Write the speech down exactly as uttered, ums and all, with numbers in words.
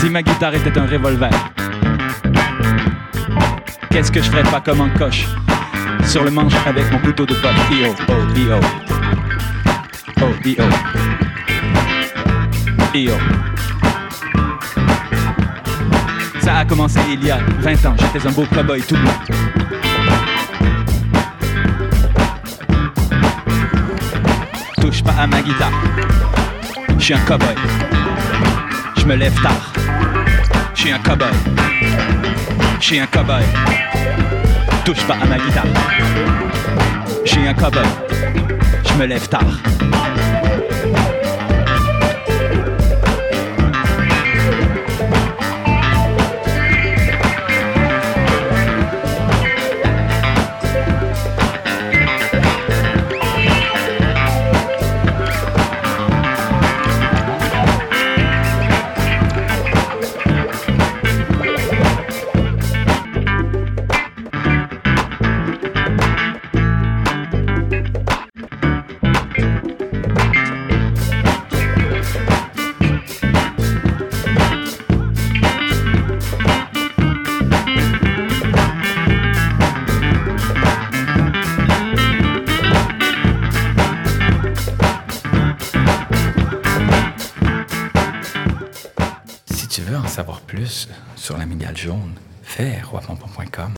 Si ma guitare était un revolver, qu'est-ce que je ferais pas comme un coche sur le manche avec mon couteau de poche? I O, oh, I O. Oh, I O. I O. Ça a commencé il y a vingt ans, j'étais un beau cow-boy tout blanc. Touche pas à ma guitare, je suis un cow-boy. Je me lève tard, je suis un cow-boy. Je suis un cow-boy. Touche pas à ma guitare, je suis un cow-boy. Je me lève tard. Si tu veux en savoir plus sur l'amygdale jaune, fais roi pompon point com.